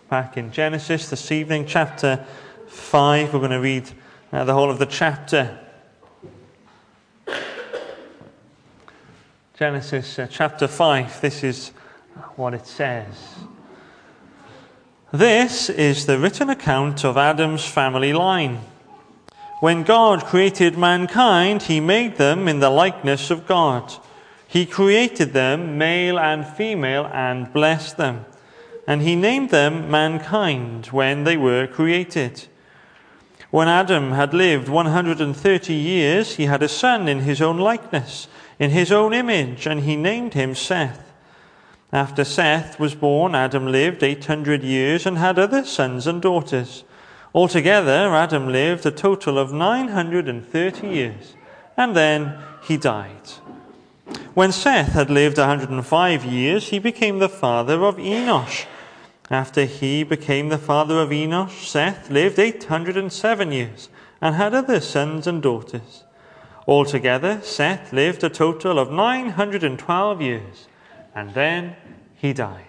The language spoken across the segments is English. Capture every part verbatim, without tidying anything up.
back in Genesis this evening, chapter five. We're going to read uh, the whole of the chapter. Genesis uh, chapter five, this is what it says. This is the written account of Adam's family line. When God created mankind, he made them in the likeness of God. He created them, male and female, and blessed them. And he named them mankind when they were created. When Adam had lived one hundred thirty years, he had a son in his own likeness, in his own image, and he named him Seth. After Seth was born, Adam lived eight hundred years and had other sons and daughters. Altogether, Adam lived a total of nine hundred thirty years, and then he died. When Seth had lived one hundred five years, he became the father of Enosh. After he became the father of Enosh, Seth lived eight hundred seven years, and had other sons and daughters. Altogether, Seth lived a total of nine hundred twelve years, and then he died.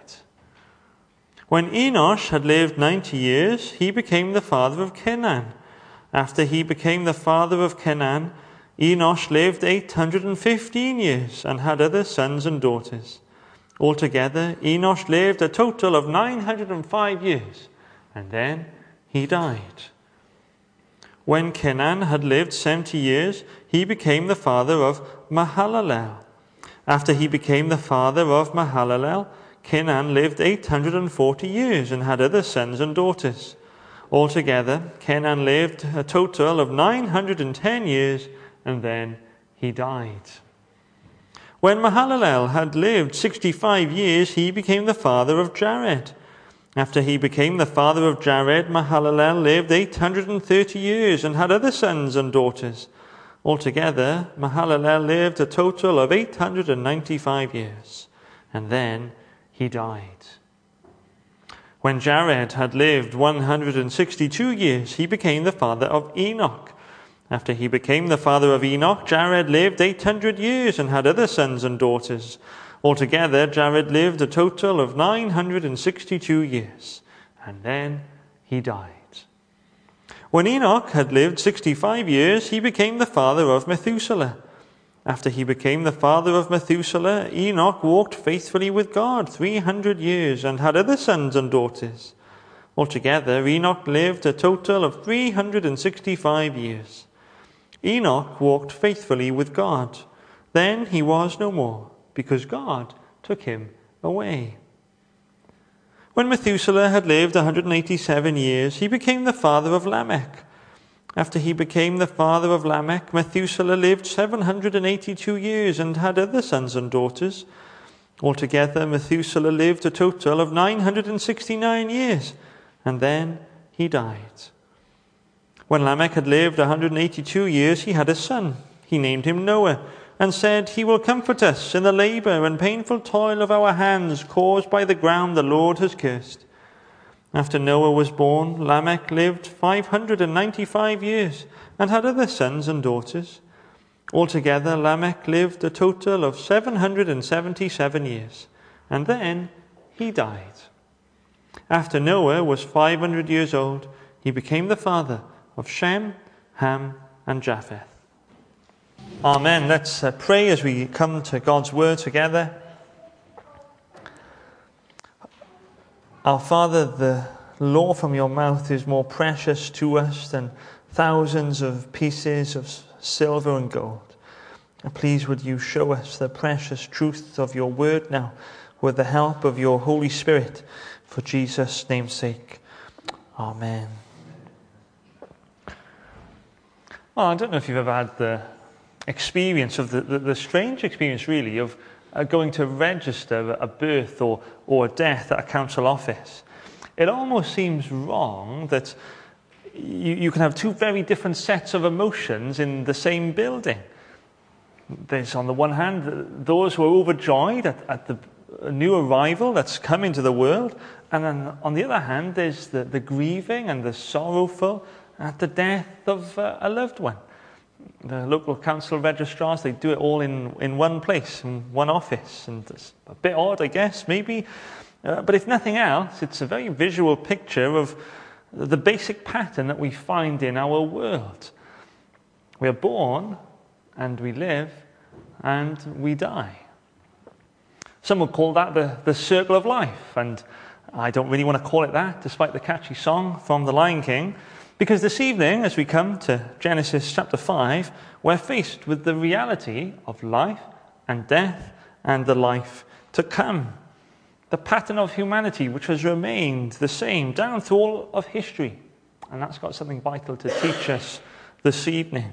When Enosh had lived ninety years, he became the father of Kenan. After he became the father of Kenan, Enosh lived eight hundred fifteen years and had other sons and daughters. Altogether, Enosh lived a total of nine hundred five years, and then he died. When Kenan had lived seventy years, he became the father of Mahalalel. After he became the father of Mahalalel, Kenan lived eight hundred forty years and had other sons and daughters. Altogether, Kenan lived a total of nine hundred ten years, and then he died. When Mahalalel had lived sixty-five years, he became the father of Jared. After he became the father of Jared, Mahalalel lived eight hundred thirty years and had other sons and daughters. Altogether, Mahalalel lived a total of eight hundred ninety-five years, and then he died. When Jared had lived one hundred sixty-two years, he became the father of Enoch. After he became the father of Enoch, Jared lived eight hundred years and had other sons and daughters. Altogether, Jared lived a total of nine hundred sixty-two years, and then he died. When Enoch had lived sixty-five years, he became the father of Methuselah. After he became the father of Methuselah, Enoch walked faithfully with God three hundred years and had other sons and daughters. Altogether, Enoch lived a total of three hundred sixty-five years. Enoch walked faithfully with God. Then he was no more, because God took him away. When Methuselah had lived one hundred eighty-seven years, he became the father of Lamech. After he became the father of Lamech, Methuselah lived seven hundred eighty-two years and had other sons and daughters. Altogether, Methuselah lived a total of nine hundred sixty-nine years, and then he died. When Lamech had lived one hundred eighty-two years, he had a son. He named him Noah, and said, "He will comfort us in the labor and painful toil of our hands caused by the ground the Lord has cursed." After Noah was born, Lamech lived five hundred ninety-five years and had other sons and daughters. Altogether, Lamech lived a total of seven hundred seventy-seven years, and then he died. After Noah was five hundred years old, he became the father of Shem, Ham, and Japheth. Amen. Let's uh, pray as we come to God's word together. Our Father, the law from your mouth is more precious to us than thousands of pieces of silver and gold. Please would you show us the precious truth of your word now with the help of your Holy Spirit, for Jesus' name's sake. Amen. Oh, I don't know if you've ever had the experience of the, the, the strange experience really of uh, going to register a birth or, or a death at a council office. It almost seems wrong that you, you can have two very different sets of emotions in the same building. There's on the one hand those who are overjoyed at, at the new arrival that's come into the world, and then on the other hand there's the, the grieving and the sorrowful at the death of uh, a loved one. The local council registrars, they do it all in, in one place, in one office. And it's a bit odd, I guess, maybe. Uh, but if nothing else, it's a very visual picture of the basic pattern that we find in our world. We are born, and we live, and we die. Some would call that the, the circle of life, and I don't really want to call it that, despite the catchy song from The Lion King, because this evening, as we come to Genesis chapter five, we're faced with the reality of life and death and the life to come. The pattern of humanity which has remained the same down through all of history. And that's got something vital to teach us this evening.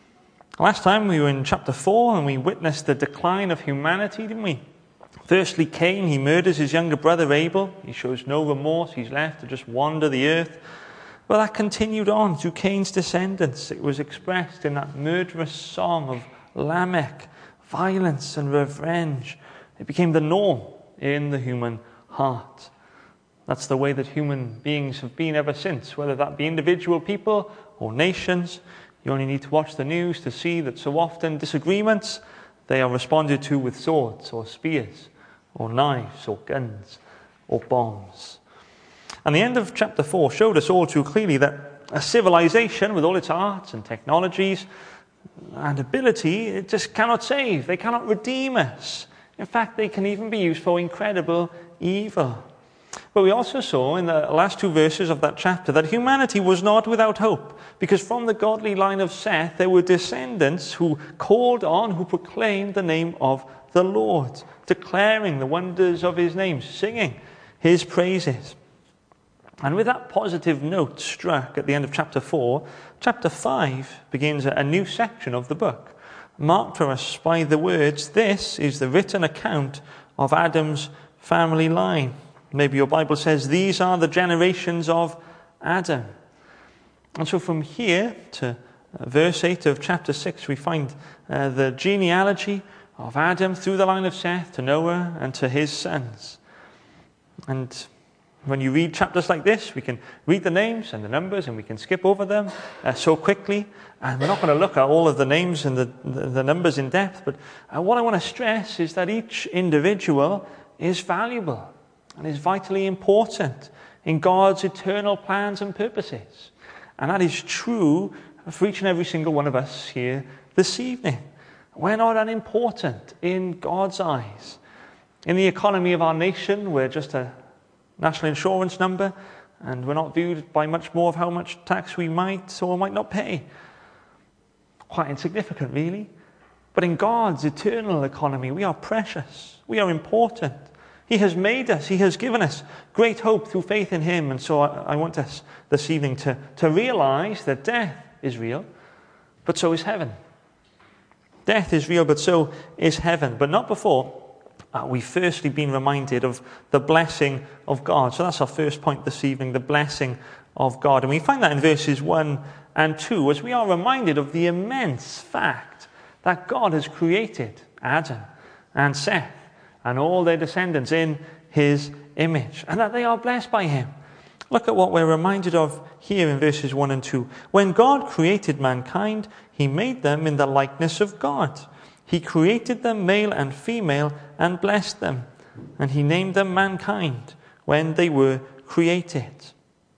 Last time we were in chapter four and we witnessed the decline of humanity, didn't we? Firstly, Cain, he murders his younger brother Abel. He shows no remorse. He's left to just wander the earth. But that continued on through Cain's descendants. It was expressed in that murderous song of Lamech, violence and revenge. It became the norm in the human heart. That's the way that human beings have been ever since, whether that be individual people or nations. You only need to watch the news to see that so often disagreements, they are responded to with swords or spears or knives or guns or bombs. And the end of chapter four showed us all too clearly that a civilization with all its arts and technologies and ability, it just cannot save. They cannot redeem us. In fact, they can even be used for incredible evil. But we also saw in the last two verses of that chapter that humanity was not without hope, because from the godly line of Seth there were descendants who called on, who proclaimed the name of the Lord, declaring the wonders of his name, singing his praises. And with that positive note struck at the end of chapter four, chapter five begins a new section of the book, marked for us by the words, "This is the written account of Adam's family line." Maybe your Bible says, "These are the generations of Adam." And so from here to verse eight of chapter six, we find uh, the genealogy of Adam through the line of Seth to Noah and to his sons. And when you read chapters like this, we can read the names and the numbers and we can skip over them uh, so quickly. And we're not going to look at all of the names and the, the, the numbers in depth. But uh, what I want to stress is that each individual is valuable and is vitally important in God's eternal plans and purposes. And that is true for each and every single one of us here this evening. We're not unimportant in God's eyes. In the economy of our nation, we're just a national insurance number, and we're not viewed by much more of how much tax we might or might not pay. Quite insignificant, really. But in God's eternal economy, we are precious. We are important. He has made us. He has given us great hope through faith in him. And so I, I want us this evening to, to realize that death is real, but so is heaven. Death is real, but so is heaven. But not before Uh, we've firstly been reminded of the blessing of God. So that's our first point this evening, the blessing of God. And we find that in verses one and two, as we are reminded of the immense fact that God has created Adam and Seth and all their descendants in his image, and that they are blessed by him. Look at what we're reminded of here in verses one and two. When God created mankind, he made them in the likeness of God. He created them male and female and blessed them. And he named them mankind when they were created.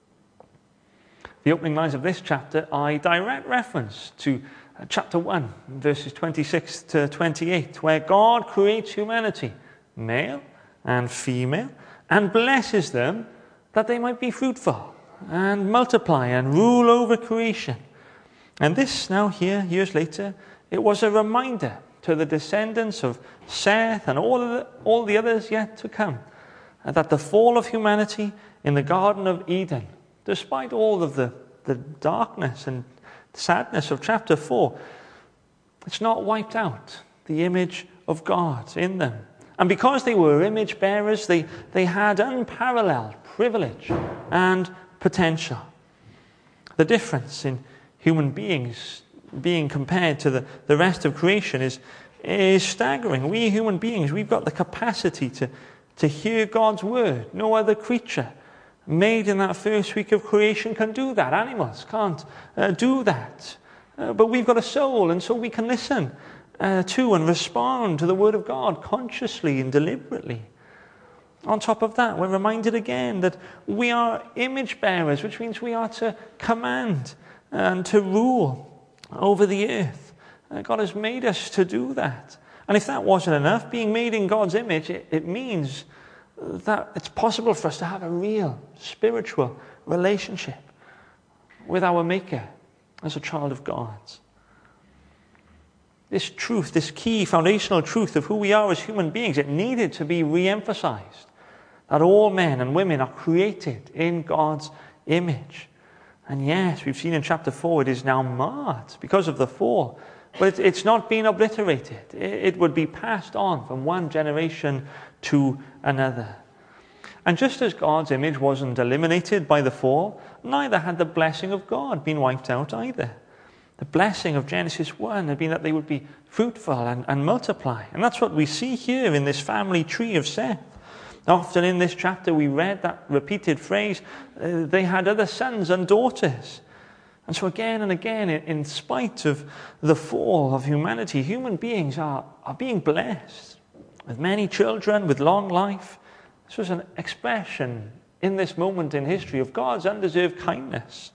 The opening lines of this chapter are a direct reference to chapter one, verses twenty-six to twenty-eight, where God creates humanity, male and female, and blesses them that they might be fruitful and multiply and rule over creation. And this now here, years later, it was a reminder to the descendants of Seth and all, of the, all the others yet to come, and that the fall of humanity in the Garden of Eden, despite all of the, the darkness and sadness of chapter four, it's not wiped out the image of God in them. And because they were image bearers, they, they had unparalleled privilege and potential. The difference in human beings being compared to the, the rest of creation is, is staggering. We human beings, we've got the capacity to, to hear God's word. No other creature made in that first week of creation can do that. Animals can't uh, do that. Uh, but we've got a soul, and so we can listen uh, to and respond to the word of God consciously and deliberately. On top of that, we're reminded again that we are image bearers, which means we are to command and to rule over the earth. Uh, God has made us to do that. And if that wasn't enough, being made in God's image, it, it means that it's possible for us to have a real spiritual relationship with our Maker as a child of God. This truth, this key foundational truth of who we are as human beings, it needed to be re-emphasized. That all men and women are created in God's image. And yes, we've seen in chapter four, it is now marred because of the fall. But it's not been obliterated. It would be passed on from one generation to another. And just as God's image wasn't eliminated by the fall, neither had the blessing of God been wiped out either. The blessing of Genesis one had been that they would be fruitful and, and multiply. And that's what we see here in this family tree of Seth. Often in this chapter we read that repeated phrase, uh, they had other sons and daughters. And so again and again, in, in spite of the fall of humanity, human beings are, are being blessed with many children, with long life. This was an expression in this moment in history of God's undeserved kindness.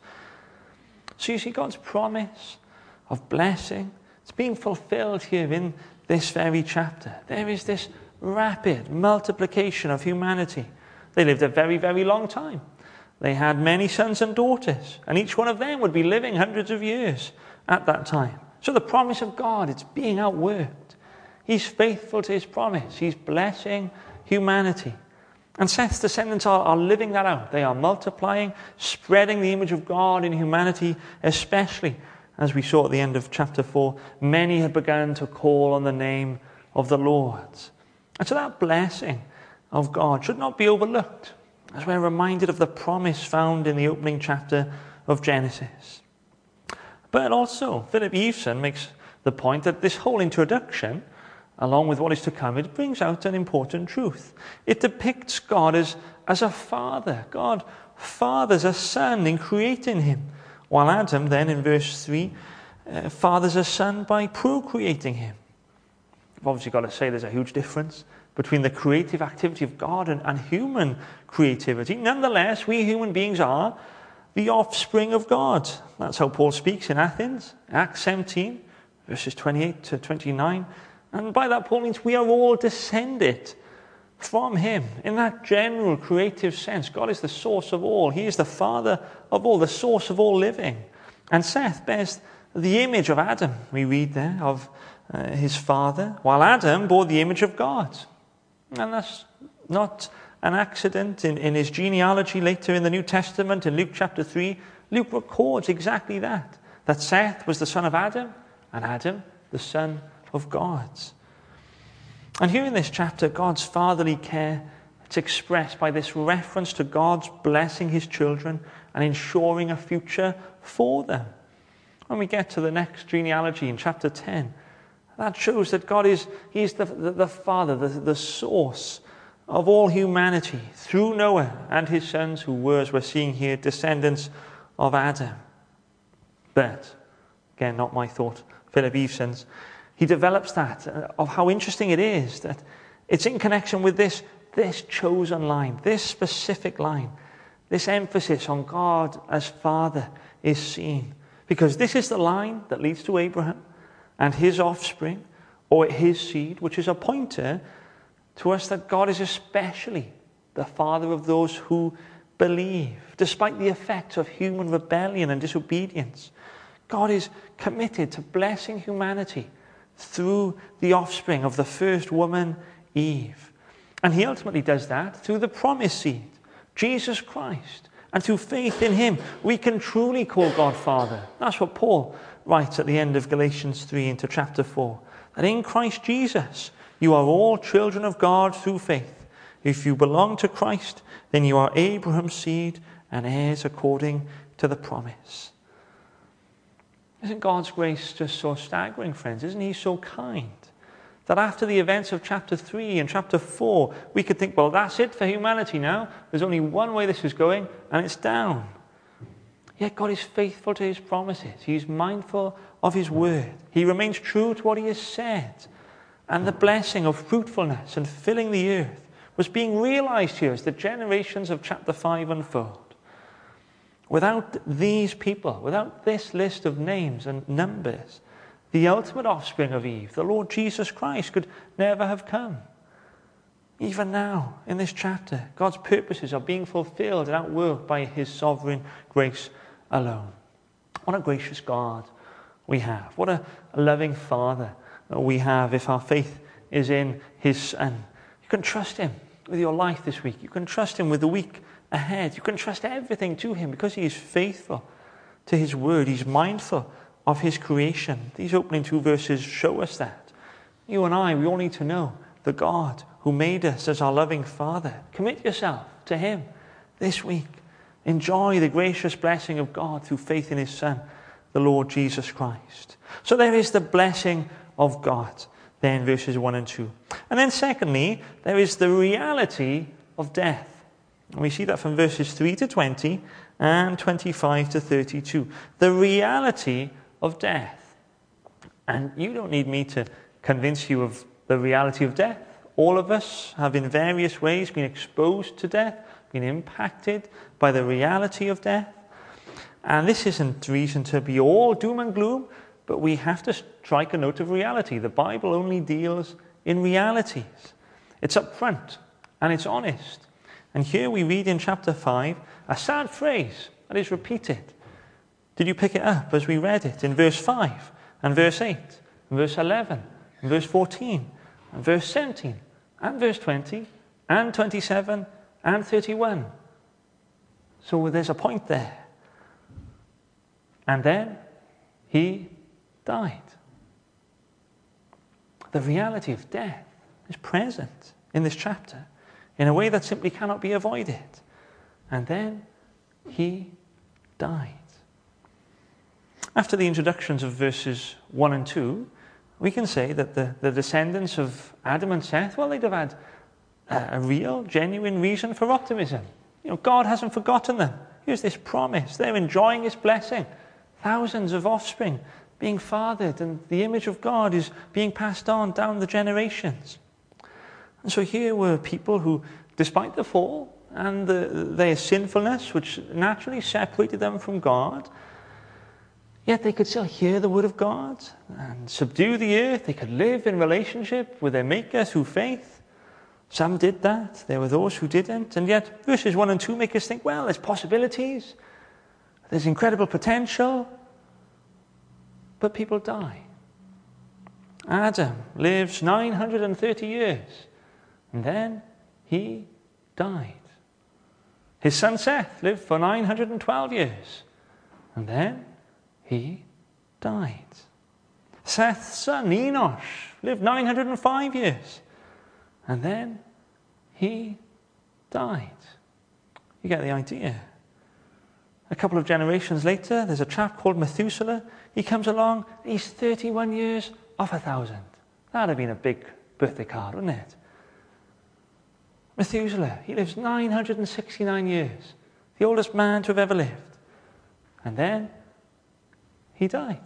So you see God's promise of blessing, it's being fulfilled here in this very chapter. There is this rapid multiplication of humanity. They lived a very, very long time. They had many sons and daughters, and each one of them would be living hundreds of years at that time. So the promise of God, it's being outworked. He's faithful to his promise. He's blessing humanity. And Seth's descendants are, are living that out. They are multiplying, spreading the image of God in humanity, especially, as we saw at the end of chapter four, many had begun to call on the name of the Lord. And so that blessing of God should not be overlooked, as we're reminded of the promise found in the opening chapter of Genesis. But also, Philip Eveson makes the point that this whole introduction, along with what is to come, it brings out an important truth. It depicts God as, as a father. God fathers a son in creating him, while Adam then, in verse three, uh, fathers a son by procreating him. I've obviously got to say there's a huge difference between the creative activity of God and, and human creativity. Nonetheless, we human beings are the offspring of God. That's how Paul speaks in Athens, Acts seventeen, verses twenty-eight to twenty-nine. And by that, Paul means we are all descended from him. In that general creative sense, God is the source of all. He is the father of all, the source of all living. And Seth bears the image of Adam, we read there, of uh, his father, while Adam bore the image of God. And that's not an accident. In, in his genealogy later in the New Testament, in Luke chapter three, Luke records exactly that. That Seth was the son of Adam, and Adam the son of God. And here in this chapter, God's fatherly care, it's expressed by this reference to God's blessing his children and ensuring a future for them. When we get to the next genealogy in chapter ten, that shows that God is he is the, the, the father, the, the source of all humanity through Noah and his sons, who were, as we're seeing here, descendants of Adam. But, again, not my thought, Philip Eveson's, he develops that, uh, of how interesting it is that it's in connection with this, this chosen line, this specific line. This emphasis on God as Father is seen. Because this is the line that leads to Abraham and his offspring, or his seed, which is a pointer to us that God is especially the Father of those who believe, despite the effects of human rebellion and disobedience. God is committed to blessing humanity through the offspring of the first woman, Eve. And he ultimately does that through the promised seed, Jesus Christ. And through faith in him, we can truly call God Father. That's what Paul writes at the end of Galatians three into chapter four. That in Christ Jesus, you are all children of God through faith. If you belong to Christ, then you are Abraham's seed and heirs according to the promise. Isn't God's grace just so staggering, friends? Isn't he so kind? That after the events of chapter three and chapter four, we could think, well, that's it for humanity now. There's only one way this is going, and it's down. Yet God is faithful to his promises. He's mindful of his word. He remains true to what he has said. And the blessing of fruitfulness and filling the earth was being realized here as the generations of chapter five unfold. Without these people, without this list of names and numbers, the ultimate offspring of Eve, the Lord Jesus Christ, could never have come. Even now, in this chapter, God's purposes are being fulfilled and outworked by his sovereign grace alone. What a gracious God we have. What a loving Father we have if our faith is in his Son. You can trust him with your life this week. You can trust him with the week ahead. You can trust everything to him because he is faithful to his word. He's mindful of his creation. These opening two verses show us that. You and I, we all need to know the God who made us as our loving Father. Commit yourself to him this week. Enjoy the gracious blessing of God through faith in his Son, the Lord Jesus Christ. So there is the blessing of God there in verses one and two. And then secondly, there is the reality of death. And we see that from verses three to twenty and twenty-five to thirty-two. The reality of death. And you don't need me to convince you of the reality of death. All of us have in various ways been exposed to death, been impacted by the reality of death. And this isn't reason to be all doom and gloom, but we have to strike a note of reality. The Bible only deals in realities. It's upfront and it's honest. And here we read in chapter five a sad phrase that is repeated. Did you pick it up as we read it in verse five and verse eight and verse eleven and verse fourteen and verse seventeen and verse twenty and twenty-seven and thirty-one? So there's a point there. And then he died. The reality of death is present in this chapter in a way that simply cannot be avoided. And then he died. After the introductions of verses one and two, we can say that the, the descendants of Adam and Seth, well, they'd have had a, a real, genuine reason for optimism. You know, God hasn't forgotten them. Here's this promise. They're enjoying his blessing. Thousands of offspring being fathered, and the image of God is being passed on down the generations. And so here were people who, despite the fall and the, their sinfulness, which naturally separated them from God, yet they could still hear the word of God and subdue the earth. They could live in relationship with their Maker through faith. Some did that. There were those who didn't. And yet verses one and two make us think, well, there's possibilities. There's incredible potential. But people die. Adam lives nine hundred thirty years. And then he died. His son Seth lived for nine hundred twelve years. And then he died. Seth's son Enosh lived nine hundred five years. And then he died. You get the idea. A couple of generations later, there's a chap called Methuselah. He comes along, he's thirty-one years off a thousand. That'd have been a big birthday card, wouldn't it? Methuselah, he lives nine hundred sixty-nine years. The oldest man to have ever lived. And then he died.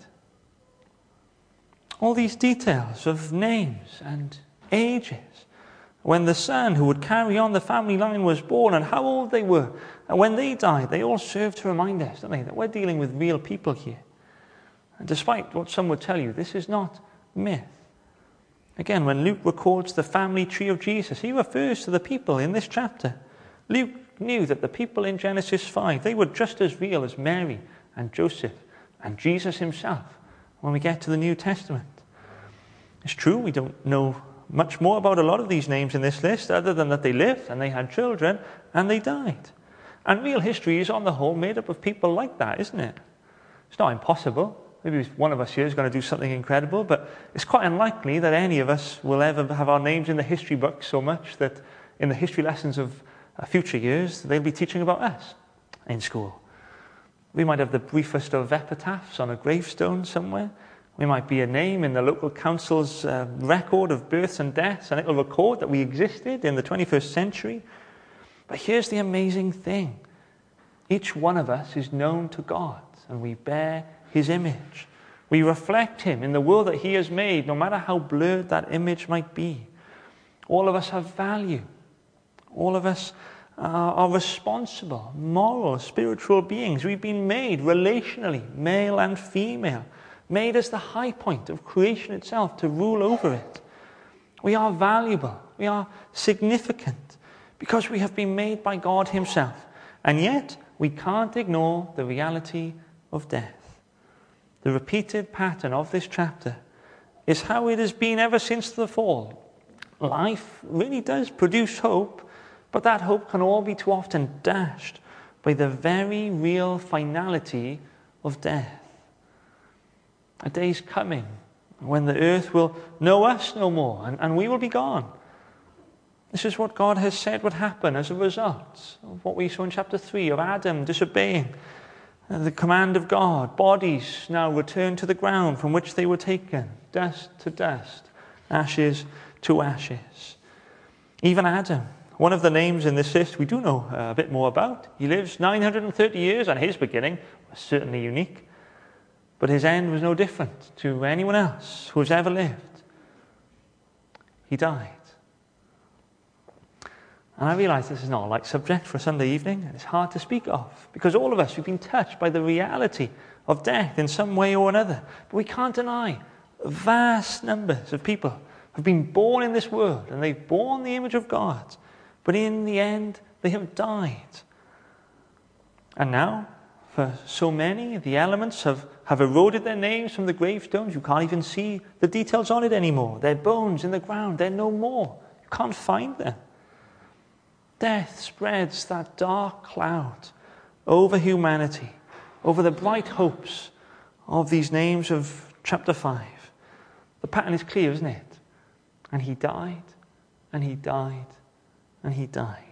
All these details of names and ages. When the son who would carry on the family line was born and how old they were. And when they died, they all serve to remind us, don't they, that we're dealing with real people here. And despite what some would tell you, this is not myth. Again, when Luke records the family tree of Jesus, he refers to the people in this chapter. Luke knew that the people in Genesis five, they were just as real as Mary and Joseph and Jesus himself when we get to the New Testament. It's true, we don't know much more about a lot of these names in this list, other than that they lived and they had children and they died. And real history is on the whole made up of people like that, isn't it? It's not impossible. Maybe one of us here is going to do something incredible, but it's quite unlikely that any of us will ever have our names in the history books so much that in the history lessons of future years, they'll be teaching about us in school. We might have the briefest of epitaphs on a gravestone somewhere. We might be a name in the local council's uh, record of births and deaths, and it'll record that we existed in the twenty-first century. But here's the amazing thing. Each one of us is known to God, and we bear his image. We reflect him in the world that he has made, no matter how blurred that image might be. All of us have value. All of us are, are responsible, moral, spiritual beings. We've been made relationally, male and female, made as the high point of creation itself to rule over it. We are valuable. We are significant because we have been made by God himself. And yet, we can't ignore the reality of death. The repeated pattern of this chapter is how it has been ever since the fall. Life really does produce hope, but that hope can all be too often dashed by the very real finality of death. A day's coming when the earth will know us no more and, and we will be gone. This is what God has said would happen as a result of what we saw in chapter three of Adam disobeying the command of God. Bodies now return to the ground from which they were taken, dust to dust, ashes to ashes. Even Adam, one of the names in this list we do know a bit more about. He lives nine hundred thirty years, and his beginning was certainly unique. But his end was no different to anyone else who has ever lived. He died. And I realize this is not a light subject for a Sunday evening, and it's hard to speak of, because all of us have been touched by the reality of death in some way or another. But we can't deny vast numbers of people have been born in this world, and they've borne the image of God, but in the end they have died. And now, for so many, the elements have, have eroded their names from the gravestones. You can't even see the details on it anymore. Their bones in the ground, they're no more. You can't find them. Death spreads that dark cloud over humanity, over the bright hopes of these names of chapter five. The pattern is clear, isn't it? And he died, and he died, and he died.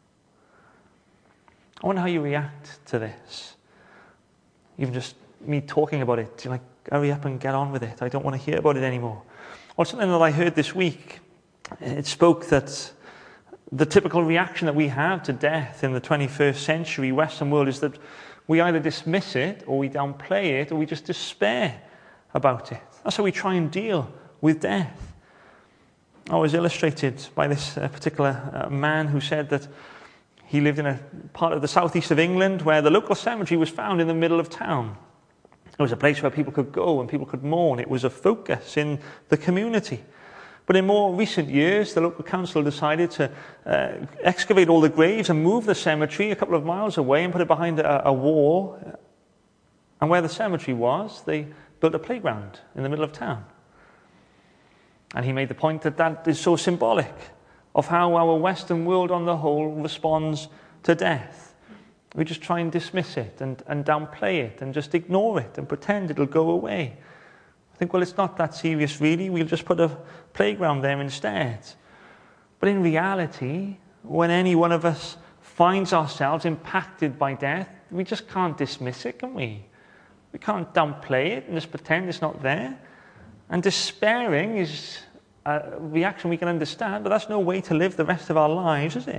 I wonder how you react to this. Even just me talking about it, you're like, hurry up and get on with it. I don't want to hear about it anymore. Or something that I heard this week, it spoke that the typical reaction that we have to death in the twenty-first century Western world is that we either dismiss it, or we downplay it, or we just despair about it. That's how we try and deal with death. I was illustrated by this uh, particular uh, man who said that he lived in a part of the southeast of England where the local cemetery was found in the middle of town. It was a place where people could go and people could mourn. It was a focus in the community. But in more recent years, the local council decided to uh, excavate all the graves and move the cemetery a couple of miles away and put it behind a, a wall. And where the cemetery was, they built a playground in the middle of town. And he made the point that that is so symbolic of how our Western world on the whole responds to death. We just try and dismiss it and, and downplay it and just ignore it and pretend it'll go away. I think, well, it's not that serious really. We'll just put a playground there instead. But in reality, when any one of us finds ourselves impacted by death, we just can't dismiss it, can we? We can't downplay it and just pretend it's not there. And despairing is a reaction we can understand, but that's no way to live the rest of our lives, is it?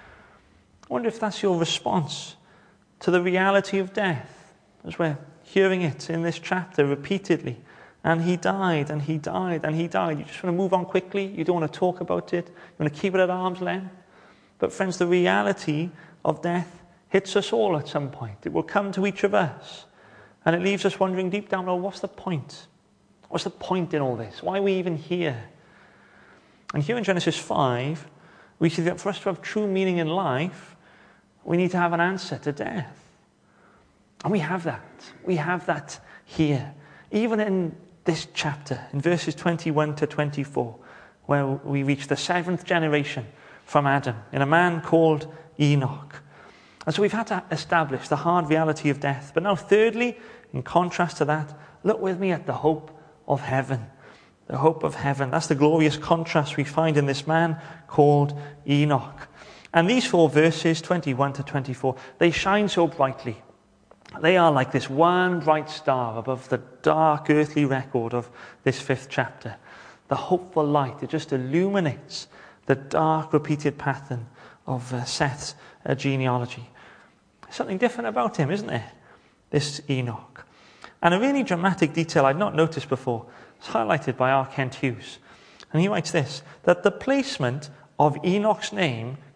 I wonder if that's your response to the reality of death, as we're hearing it in this chapter repeatedly. And he died, and he died, and he died. You just want to move on quickly. You don't want to talk about it. You want to keep it at arm's length. But friends, the reality of death hits us all at some point. It will come to each of us. And it leaves us wondering deep down, well, what's the point? What's the point in all this? Why are we even here? And here in Genesis five, we see that for us to have true meaning in life, we need to have an answer to death. And we have that. We have that here. Even in this chapter, in verses twenty-one to twenty-four, where we reach the seventh generation from Adam, in a man called Enoch. And so we've had to establish the hard reality of death. But now thirdly, in contrast to that, look with me at the hope of heaven. The hope of heaven. That's the glorious contrast we find in this man called Enoch. And these four verses, twenty-one to twenty-four, they shine so brightly. They are like this one bright star above the dark earthly record of this fifth chapter. The hopeful light that just illuminates the dark repeated pattern of uh, Seth's uh, genealogy. There's something different about him, isn't there? This Enoch. And a really dramatic detail I'd not noticed before is highlighted by R. Kent Hughes. And he writes this, that the placement of Enoch's name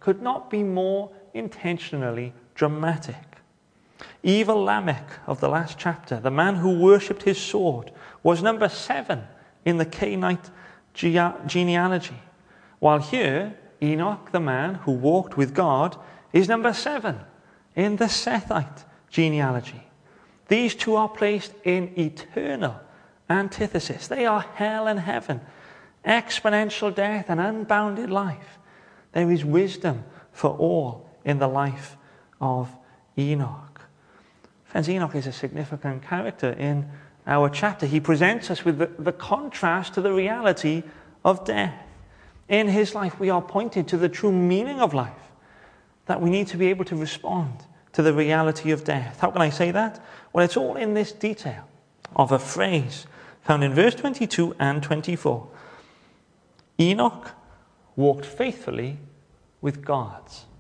could not be more intentionally dramatic. Evil Lamech of the last chapter, the man who worshipped his sword, was number seven in the Cainite ge- genealogy. While here, Enoch, the man who walked with God, is number seven in the Sethite genealogy. These two are placed in eternal antithesis. They are hell and heaven, exponential death and unbounded life. There is wisdom for all in the life of Enoch. Friends, Enoch is a significant character in our chapter. He presents us with the, the contrast to the reality of death. In his life, we are pointed to the true meaning of life, that we need to be able to respond to the reality of death. How can I say that? Well, it's all in this detail of a phrase found in verse twenty-two and twenty-four. Enoch walked faithfully with God.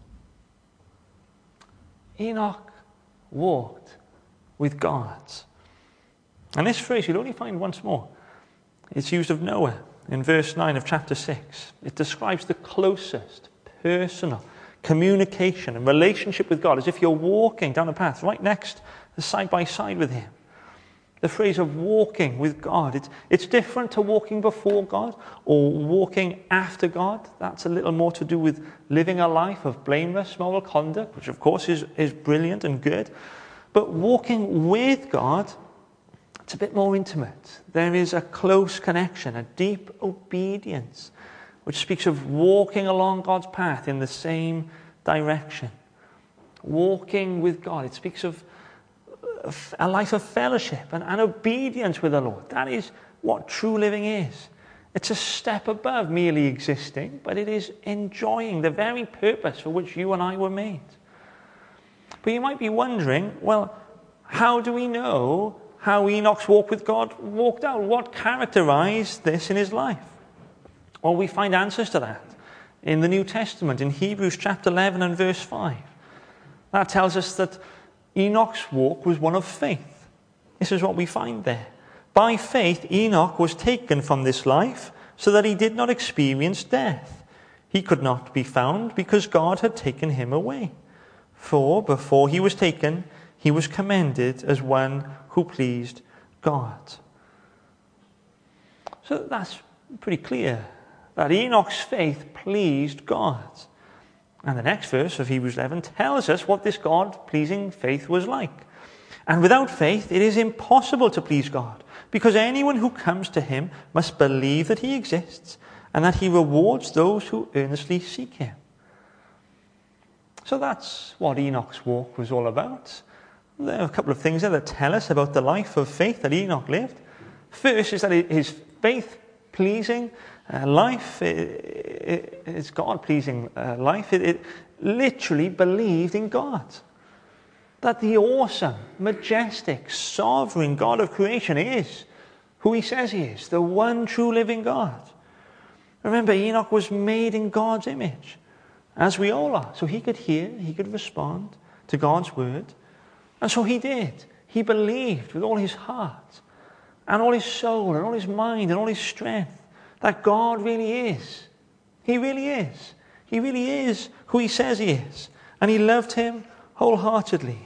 Enoch walked with God. And this phrase you'll only find once more. It's used of Noah in verse nine of chapter six. It describes the closest personal communication and relationship with God, as if you're walking down a path right next, side by side with him. The phrase of walking with God, it's, it's different to walking before God or walking after God. That's a little more to do with living a life of blameless moral conduct, which of course is, is brilliant and good. But walking with God, it's a bit more intimate. There is a close connection, a deep obedience, which speaks of walking along God's path in the same direction. Walking with God, it speaks of a life of fellowship and, and obedience with the Lord. That is what true living is. It's a step above merely existing, but it is enjoying the very purpose for which you and I were made. But you might be wondering, well, how do we know how Enoch's walk with God walked out? What characterized this in his life? Well, we find answers to that in the New Testament, in Hebrews chapter eleven and verse five. That tells us that Enoch's walk was one of faith. This is what we find there. By faith, Enoch was taken from this life so that he did not experience death. He could not be found because God had taken him away. For before he was taken, he was commended as one who pleased God. So that's pretty clear, that Enoch's faith pleased God. And the next verse of Hebrews eleven tells us what this God-pleasing faith was like. And without faith, it is impossible to please God, because anyone who comes to him must believe that he exists and that he rewards those who earnestly seek him. So that's what Enoch's walk was all about. There are a couple of things there that tell us about the life of faith that Enoch lived. First is that his faith-pleasing uh, life, his God-pleasing uh, life, it, it literally believed in God. That the awesome, majestic, sovereign God of creation is who he says he is, the one true living God. Remember, Enoch was made in God's image, as we all are. So he could hear, he could respond to God's word. And so he did. He believed with all his heart and all his soul and all his mind and all his strength that God really is. He really is. He really is who he says he is. And he loved him wholeheartedly.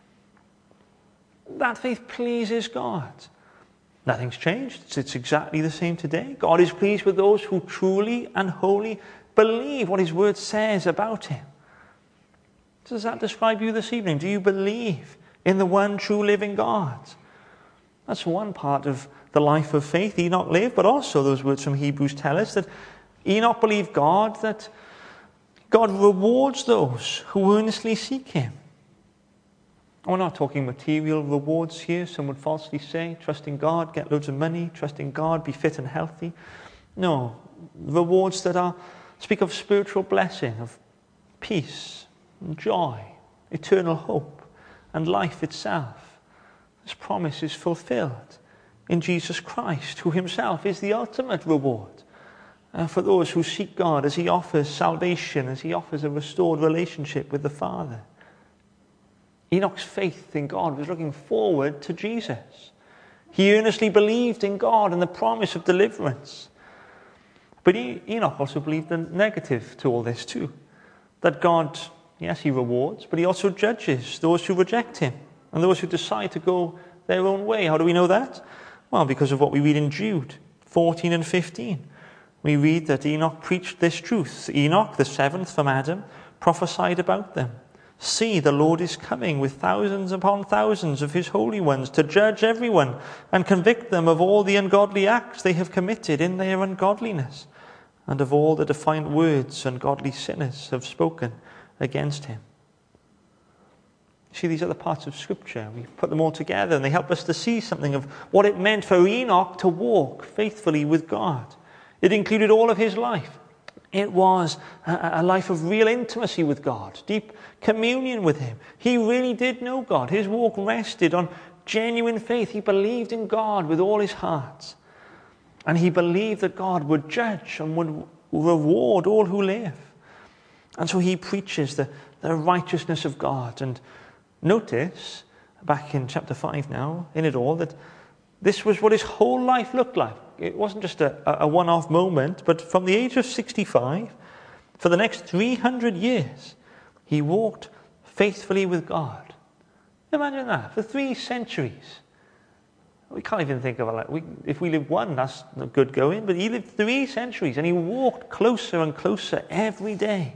That faith pleases God. Nothing's changed. It's exactly the same today. God is pleased with those who truly and wholly believe what his word says about him. Does that describe you this evening? Do you believe in the one true living God? That's one part of the life of faith Enoch lived, but also those words from Hebrews tell us that Enoch believed God, that God rewards those who earnestly seek him. We're not talking material rewards here. Some would falsely say, trust in God, get loads of money, trust in God, be fit and healthy. No, rewards that are speak of spiritual blessing, of peace, and joy, eternal hope, and life itself. This promise is fulfilled in Jesus Christ, who himself is the ultimate reward uh, for those who seek God, as he offers salvation, as he offers a restored relationship with the Father. Enoch's faith in God was looking forward to Jesus. He earnestly believed in God and the promise of deliverance. But Enoch also believed the negative to all this too. That God, yes, he rewards, but he also judges those who reject him and those who decide to go their own way. How do we know that? Well, because of what we read in Jude fourteen and fifteen. We read that Enoch preached this truth. Enoch, the seventh from Adam, prophesied about them. See, the Lord is coming with thousands upon thousands of his holy ones to judge everyone and convict them of all the ungodly acts they have committed in their ungodliness, and of all the defiant words ungodly sinners have spoken against him. See, these are the parts of Scripture. We put them all together and they help us to see something of what it meant for Enoch to walk faithfully with God. It included all of his life. It was a life of real intimacy with God, deep communion with him. He really did know God. His walk rested on genuine faith. He believed in God with all his heart. And he believed that God would judge and would reward all who live. And so he preaches the, the righteousness of God. And notice, back in chapter five now, in it all, that this was what his whole life looked like. It wasn't just a, a one-off moment, but from the age of sixty-five, for the next three hundred years, he walked faithfully with God. Imagine that, for three centuries. We can't even think of it. We, if we live one, that's not good going, but he lived three centuries, and he walked closer and closer every day.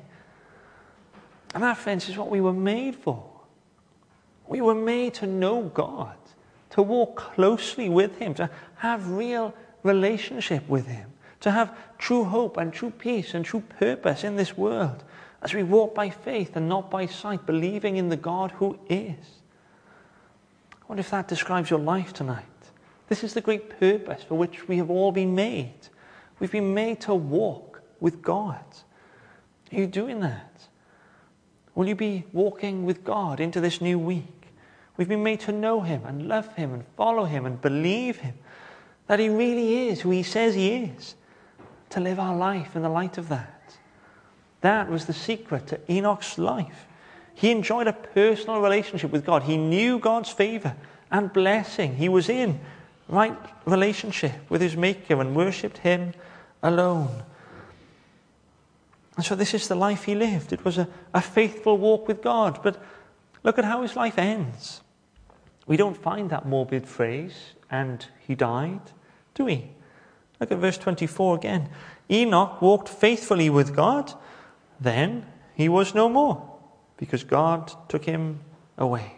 And that, friends, is what we were made for. We were made to know God, to walk closely with him, to have real relationship with him, to have true hope and true peace and true purpose in this world as we walk by faith and not by sight, believing in the God who is. I wonder if that describes your life tonight. This is the great purpose for which we have all been made. We've been made to walk with God. Are you doing that? Will you be walking with God into this new week? We've been made to know him and love him and follow him and believe him, that he really is who he says he is, to live our life in the light of that. That was the secret to Enoch's life. He enjoyed a personal relationship with God. He knew God's favor and blessing. He was in right relationship with his Maker and worshipped him alone. And so this is the life he lived. It was a, a faithful walk with God. But look at how his life ends. We don't find that morbid phrase, and he died, do we? Look at verse twenty-four again. Enoch walked faithfully with God, then he was no more, because God took him away.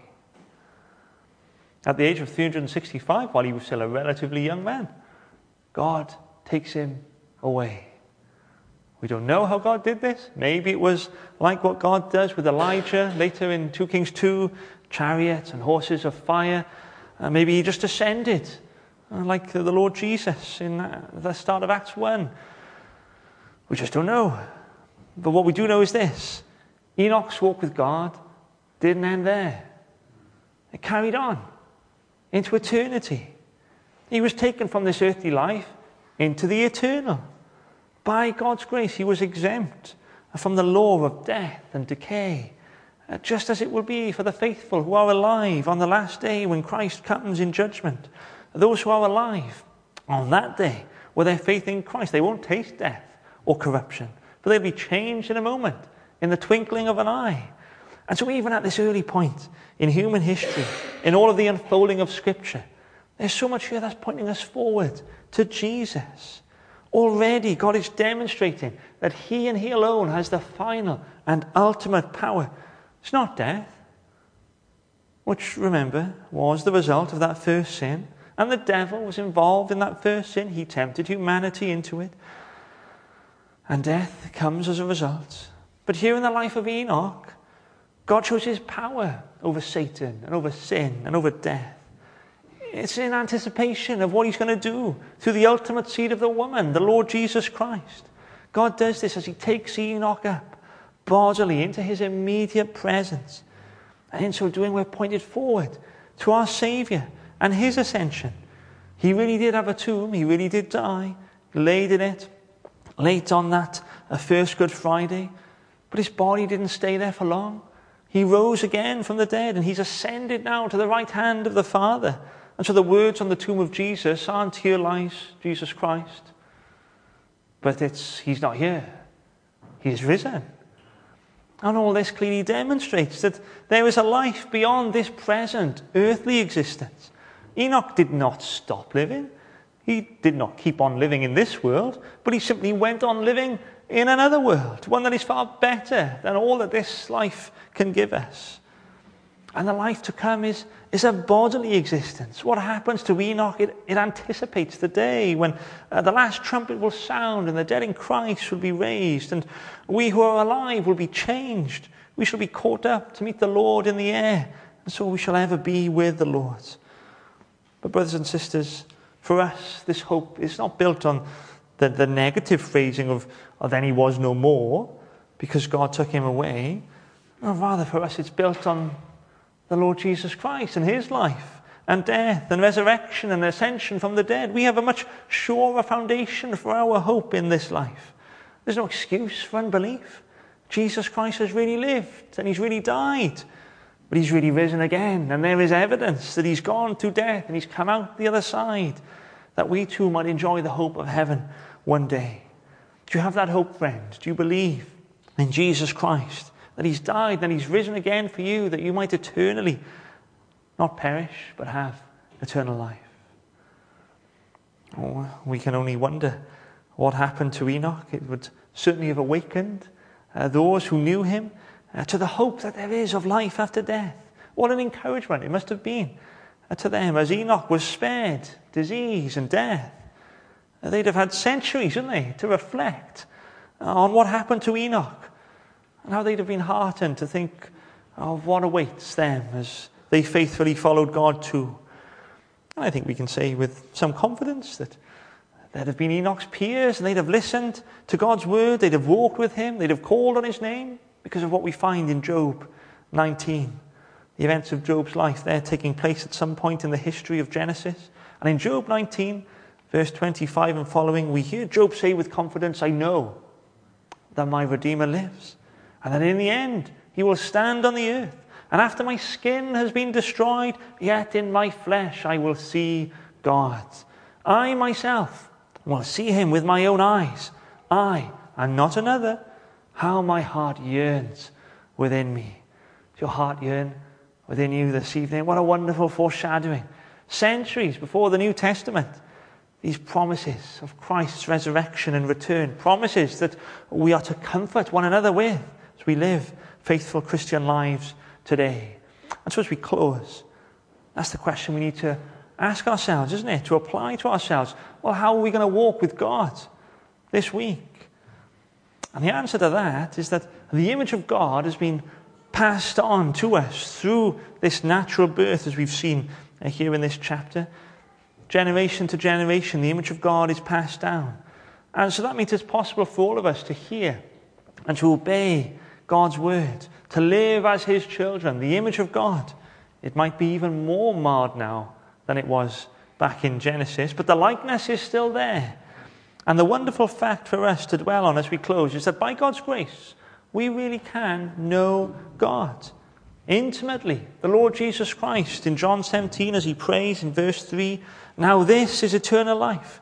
At the age of three hundred sixty-five, while he was still a relatively young man, God takes him away. We don't know how God did this. Maybe it was like what God does with Elijah later in Second Kings two, chariots and horses of fire. Uh, maybe he just ascended, uh, like the Lord Jesus in uh, the start of Acts one. We just don't know. But what we do know is this. Enoch's walk with God didn't end there. It carried on into eternity. He was taken from this earthly life into the eternal. By God's grace, he was exempt from the law of death and decay, just as it will be for the faithful who are alive on the last day when Christ comes in judgment. Those who are alive on that day with their faith in Christ, they won't taste death or corruption, but they'll be changed in a moment, in the twinkling of an eye. And so even at this early point in human history, in all of the unfolding of Scripture, there's so much here that's pointing us forward to Jesus. Already God is demonstrating that he and he alone has the final and ultimate power. It's not death, which, remember, was the result of that first sin. And the devil was involved in that first sin. He tempted humanity into it. And death comes as a result. But here in the life of Enoch, God shows his power over Satan and over sin and over death. It's in anticipation of what he's going to do through the ultimate seed of the woman, the Lord Jesus Christ. God does this as he takes Enoch up bodily into his immediate presence. And in so doing, we're pointed forward to our Savior and his ascension. He really did have a tomb. He really did die, laid in it, late on that uh, first Good Friday. But his body didn't stay there for long. He rose again from the dead, and he's ascended now to the right hand of the Father. And so the words on the tomb of Jesus aren't "Here lies Jesus Christ," but it's "He's not here. He is risen." And all this clearly demonstrates that there is a life beyond this present earthly existence. Enoch did not stop living. He did not keep on living in this world, but he simply went on living in another world, one that is far better than all that this life can give us. And the life to come is, is a bodily existence. What happens to Enoch, it, it anticipates the day when uh, the last trumpet will sound and the dead in Christ will be raised, and we who are alive will be changed. We shall be caught up to meet the Lord in the air, and so we shall ever be with the Lord. But brothers and sisters, for us, this hope is not built on the, the negative phrasing of, of then he was no more, because God took him away. No, rather for us it's built on the Lord Jesus Christ and his life and death and resurrection and ascension from the dead. We have a much surer foundation for our hope in this life. There's no excuse for unbelief. Jesus Christ has really lived and he's really died, but he's really risen again, and there is evidence that he's gone through death and he's come out the other side, that we too might enjoy the hope of heaven one day. Do you have that hope, friend? Do you believe in Jesus Christ, that he's died and he's risen again for you, that you might eternally not perish but have eternal life? Oh, we can only wonder what happened to Enoch. It would certainly have awakened uh, those who knew him uh, to the hope that there is of life after death. What an encouragement it must have been uh, to them, as Enoch was spared disease and death. Uh, they'd have had centuries, wouldn't they, to reflect uh, on what happened to Enoch, and how they'd have been heartened to think of what awaits them as they faithfully followed God too. And I think we can say with some confidence that there'd have been Enoch's peers, and they'd have listened to God's word, they'd have walked with him, they'd have called on his name, because of what we find in Job nineteen. The events of Job's life there taking place at some point in the history of Genesis. And in Job nineteen, verse twenty-five and following, we hear Job say with confidence, I know that my Redeemer lives, and that in the end he will stand on the earth. And after my skin has been destroyed, yet in my flesh I will see God. I myself will see him with my own eyes. I, and not another. How my heart yearns within me. Does your heart yearn within you this evening? What a wonderful foreshadowing. Centuries before the New Testament, these promises of Christ's resurrection and return, promises that we are to comfort one another with as we live faithful Christian lives today. And so as we close, that's the question we need to ask ourselves, isn't it? To apply to ourselves. Well, how are we going to walk with God this week? And the answer to that is that the image of God has been passed on to us through this natural birth, as we've seen here in this chapter. Generation to generation, the image of God is passed down. And so that means it's possible for all of us to hear and to obey God's word, to live as his children, the image of God. It might be even more marred now than it was back in Genesis, but the likeness is still there. And the wonderful fact for us to dwell on as we close is that by God's grace, we really can know God intimately. The Lord Jesus Christ in John seventeen, as he prays in verse three, now this is eternal life,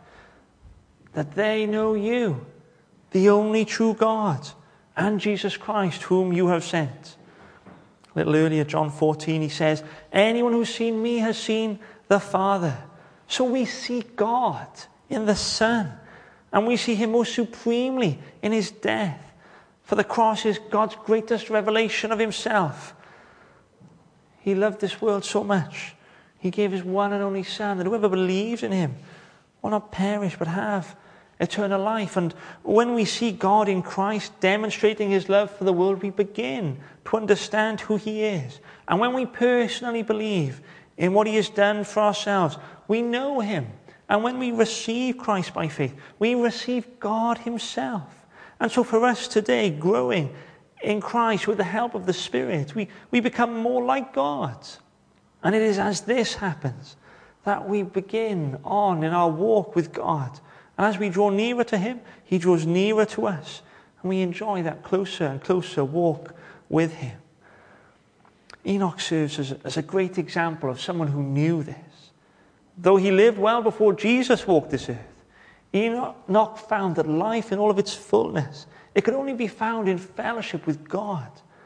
that they know you, the only true God, and Jesus Christ, whom you have sent. A little earlier, John fourteen, he says, anyone who's seen me has seen the Father. So we see God in the Son, and we see him most supremely in his death. For the cross is God's greatest revelation of himself. He loved this world so much, he gave his one and only Son, that whoever believes in him will not perish but have eternal life. And when we see God in Christ demonstrating his love for the world, we begin to understand who he is. And when we personally believe in what he has done for ourselves, we know him. And when we receive Christ by faith, we receive God himself. And so for us today, growing in Christ with the help of the Spirit, we, we become more like God. And it is as this happens that we begin on in our walk with God. And as we draw nearer to him, he draws nearer to us. And we enjoy that closer and closer walk with him. Enoch serves as a, as a great example of someone who knew this. Though he lived well before Jesus walked this earth, Enoch found that life in all of its fullness, it could only be found in fellowship with God.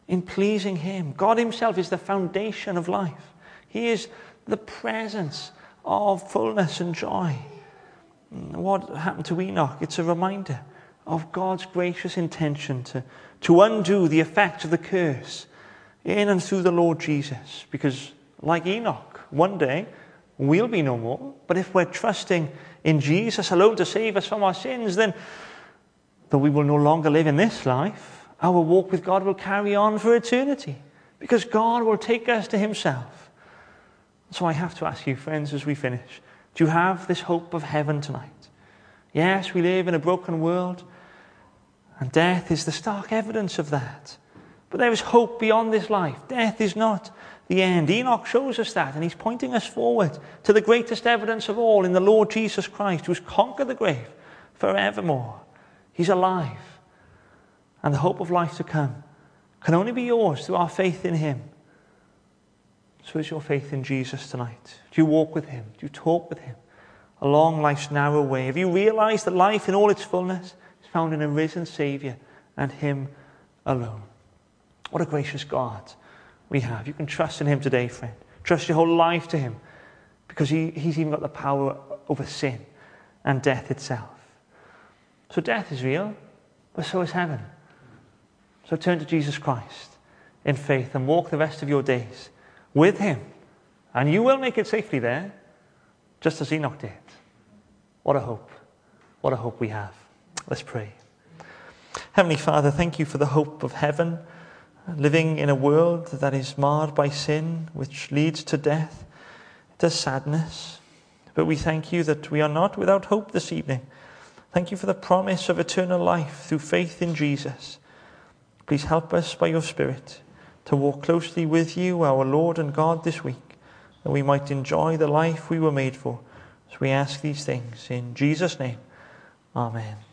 in pleasing him. God himself is the foundation of life. He is the presence of fullness and joy. What happened to Enoch? It's a reminder of God's gracious intention to, to undo the effect of the curse in and through the Lord Jesus. Because like Enoch, one day we'll be no more. But if we're trusting in Jesus alone to save us from our sins, then though we will no longer live in this life, our walk with God will carry on for eternity. Because God will take us to himself. So I have to ask you, friends, as we finish, do you have this hope of heaven tonight? Yes, we live in a broken world, and death is the stark evidence of that. But there is hope beyond this life. Death is not the end. Enoch shows us that, and he's pointing us forward to the greatest evidence of all in the Lord Jesus Christ, who's conquered the grave forevermore. He's alive, and the hope of life to come can only be yours through our faith in him. So is your faith in Jesus tonight? Do you walk with him? Do you talk with him along life's narrow way? Have you realized that life in all its fullness is found in a risen Saviour and him alone? What a gracious God we have. You can trust in him today, friend. Trust your whole life to him, because he, he's even got the power over sin and death itself. So death is real, but so is heaven. So turn to Jesus Christ in faith and walk the rest of your days with him, and you will make it safely there, just as Enoch did. What a hope. What a hope we have. Let's pray. Heavenly Father, thank you for the hope of heaven, living in a world that is marred by sin, which leads to death, to sadness. But we thank you that we are not without hope this evening. Thank you for the promise of eternal life through faith in Jesus. Please help us by your Spirit to walk closely with you, our Lord and God, this week, that we might enjoy the life we were made for. So we ask these things in Jesus' name. Amen.